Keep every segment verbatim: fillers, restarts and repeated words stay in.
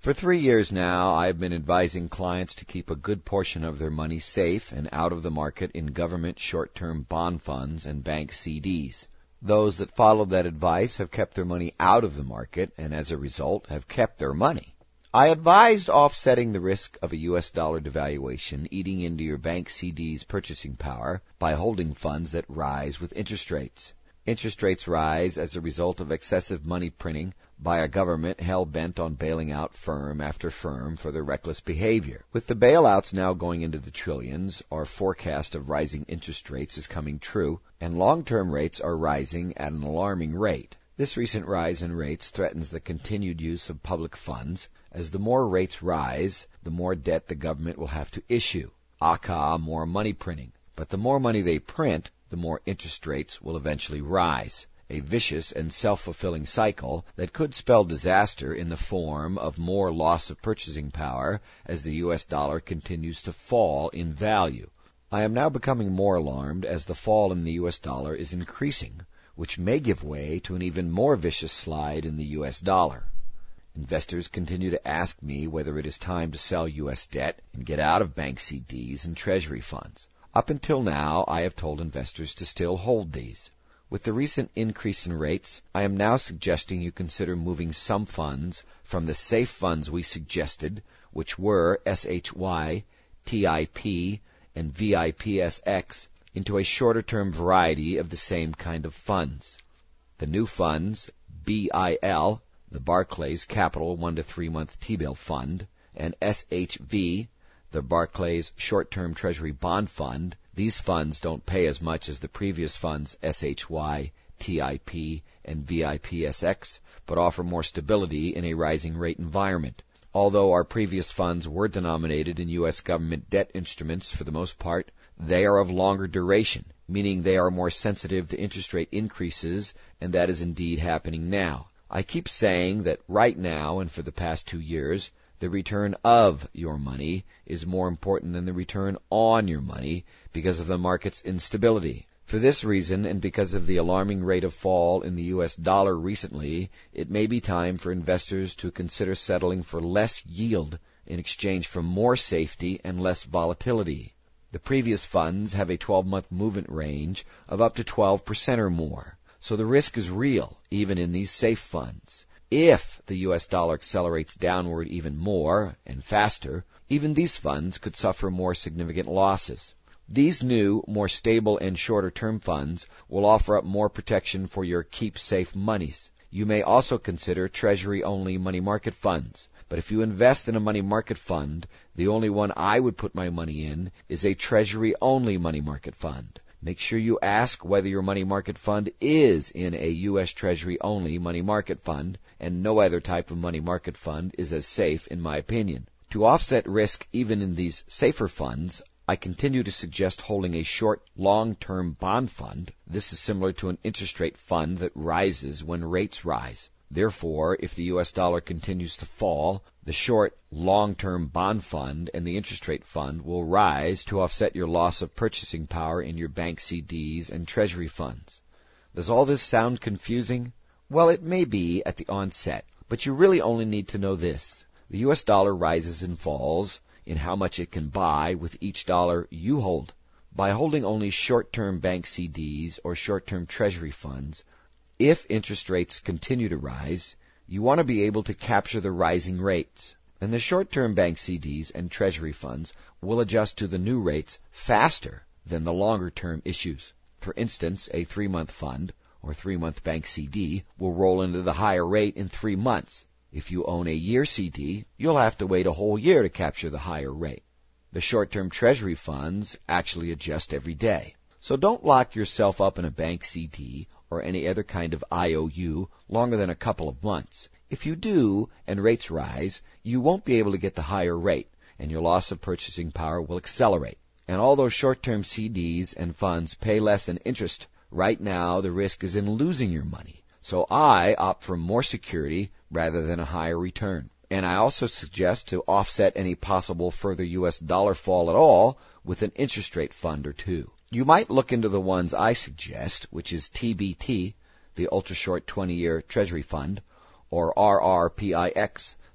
For three years now, I've been advising clients to keep a good portion of their money safe and out of the market in government short-term bond funds and bank C Ds. Those that followed that advice have kept their money out of the market and as a result have kept their money. I advised offsetting the risk of a U S dollar devaluation eating into your bank C D's purchasing power by holding funds that rise with interest rates. Interest rates rise as a result of excessive money printing by a government hell-bent on bailing out firm after firm for their reckless behavior. With the bailouts now going into the trillions, our forecast of rising interest rates is coming true, and long-term rates are rising at an alarming rate. This recent rise in rates threatens the continued use of public funds, as the more rates rise, the more debt the government will have to issue, aka more money printing. But the more money they print, the more interest rates will eventually rise, a vicious and self-fulfilling cycle that could spell disaster in the form of more loss of purchasing power as the U S dollar continues to fall in value. I am now becoming more alarmed as the fall in the U S dollar is increasing, which may give way to an even more vicious slide in the U S dollar. Investors continue to ask me whether it is time to sell U S debt and get out of bank C Ds and treasury funds. Up until now, I have told investors to still hold these. With the recent increase in rates, I am now suggesting you consider moving some funds from the safe funds we suggested, which were S H Y, T I P, and V I P S X, into a shorter-term variety of the same kind of funds. The new funds, B I L, the Barclays Capital one to three month T-bill fund, and S H V, the Barclays Short-Term Treasury Bond Fund, these funds don't pay as much as the previous funds S H Y, T I P, and V I P S X, but offer more stability in a rising rate environment. Although our previous funds were denominated in U S government debt instruments for the most part, they are of longer duration, meaning they are more sensitive to interest rate increases, and that is indeed happening now. I keep saying that right now and for the past two years, the return of your money is more important than the return on your money because of the market's instability. For this reason, and because of the alarming rate of fall in the U S dollar recently, it may be time for investors to consider settling for less yield in exchange for more safety and less volatility. The previous funds have a twelve-month movement range of up to twelve percent or more, so the risk is real, even in these safe funds. If the U S dollar accelerates downward even more and faster, even these funds could suffer more significant losses. These new, more stable and shorter-term funds will offer up more protection for your keep-safe monies. You may also consider Treasury-only money market funds. But if you invest in a money market fund, the only one I would put my money in is a Treasury-only money market fund. Make sure you ask whether your money market fund is in a U S Treasury-only money market fund, and no other type of money market fund is as safe, in my opinion. To offset risk even in these safer funds, I continue to suggest holding a short, long-term bond fund. This is similar to an interest rate fund that rises when rates rise. Therefore, if the U S dollar continues to fall, the short, long-term bond fund and the interest rate fund will rise to offset your loss of purchasing power in your bank C Ds and treasury funds. Does all this sound confusing? Well, it may be at the onset, but you really only need to know this. The U S dollar rises and falls in how much it can buy with each dollar you hold. By holding only short-term bank C Ds or short-term treasury funds, if interest rates continue to rise, you want to be able to capture the rising rates. And the short-term bank C Ds and treasury funds will adjust to the new rates faster than the longer-term issues. For instance, a three-month fund or three-month bank C D will roll into the higher rate in three months. If you own a year C D, you'll have to wait a whole year to capture the higher rate. The short-term treasury funds actually adjust every day. So don't lock yourself up in a bank C D or any other kind of I O U longer than a couple of months. If you do, and rates rise, you won't be able to get the higher rate, and your loss of purchasing power will accelerate. And although short-term C Ds and funds pay less in interest, right now the risk is in losing your money. So I opt for more security rather than a higher return. And I also suggest to offset any possible further U S dollar fall at all with an interest rate fund or two. You might look into the ones I suggest, which is T B T, the ultra-short twenty-year Treasury Fund, or R R P I X,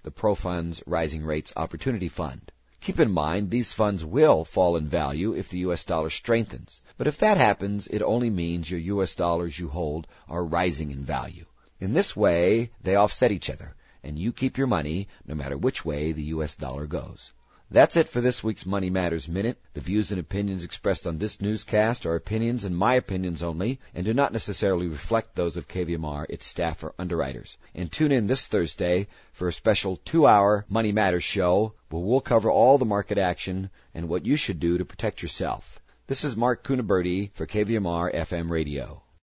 the ProFunds Rising Rates Opportunity Fund. Keep in mind, these funds will fall in value if the U S dollar strengthens. But if that happens, it only means your U S dollars you hold are rising in value. In this way, they offset each other, and you keep your money no matter which way the U S dollar goes. That's it for this week's Money Matters Minute. The views and opinions expressed on this newscast are opinions and my opinions only, and do not necessarily reflect those of K V M R, its staff, or underwriters. And tune in this Thursday for a special two-hour Money Matters show where we'll cover all the market action and what you should do to protect yourself. This is Mark Cunaberti for K V M R F M Radio.